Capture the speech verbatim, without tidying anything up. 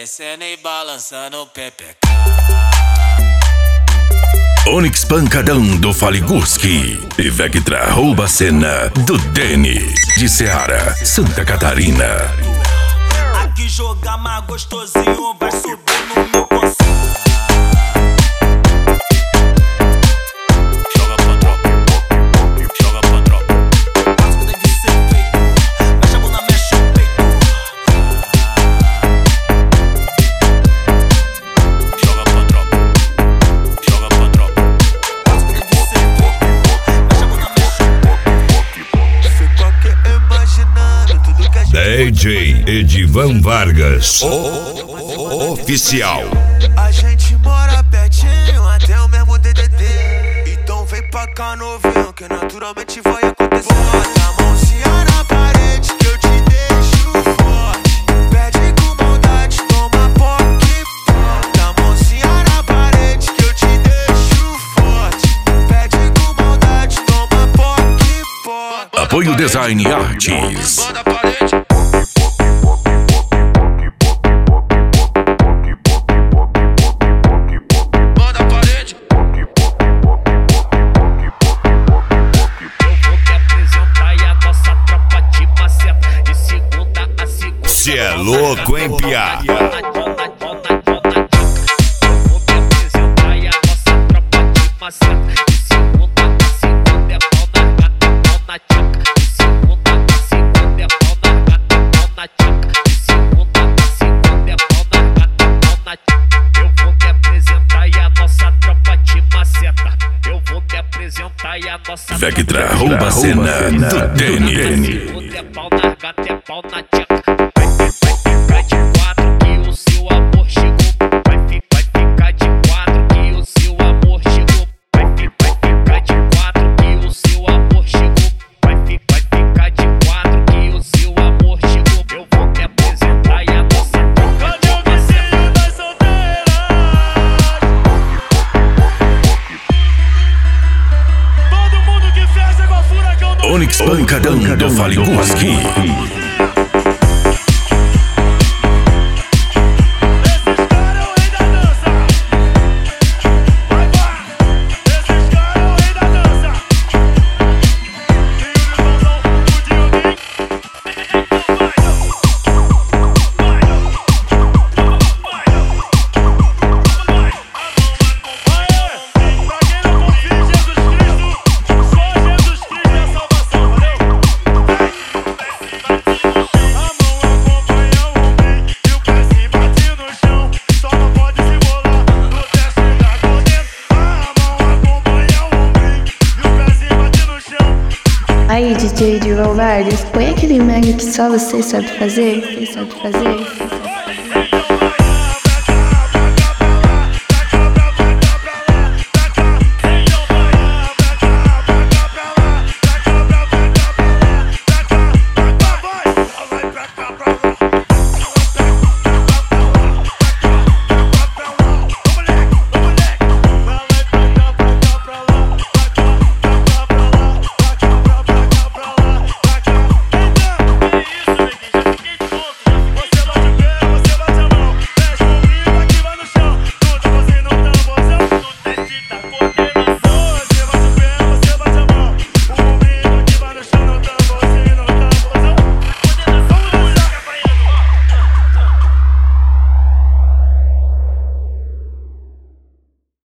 descendo e balançando o pepeca. Onyx Pancadão do Faliguski e Vectra rouba a cena do Dene de Ceará, Santa Catarina. Aqui jogar mais gostosinho, vai subir no meu conceito. Joga pra tropa, joga pra tropa. Faz o que deve ser feito, mexe a bunda, mexe o peito. Joga pra tropa, joga pra tropa. Faz o que deve ser feito, mexe a bunda, mexe o peito. Fico aqui imaginando tudo que a gente D J Edivan Vargas, o oficial. A gente mora pertinho, até o mesmo D D D. Então vem pra cá novinho, que naturalmente vai acontecer. Bota a mãozinha na parede que eu te deixo forte. Pede com maldade, toma poque. Bota a mãozinha na parede que eu te deixo forte. Pede com maldade, toma poque. Bota. Apoio Design Artes. Bota a parede. Cê é louco, hein, piá? Vectra rouba a cena do Dene. É pau na gata, é pau na tcheca. Vai ficar de quatro que o seu amor chegou. Vai, fi, vai ficar de quatro que o seu amor chegou. Vai, fi, vai ficar de quatro que o seu amor chegou. Vai, fi, vai ficar de quatro que o seu amor chegou. Eu vou te apresentar e a nossa tropa. Cadê o vizinho das solteiras? Todo mundo que fez igual furacão do Onyx Pancadão do Faliguski. Aí, D J Edivan Vargas, põe aquele mega que só você sabe fazer, você sabe fazer, você sabe fazer.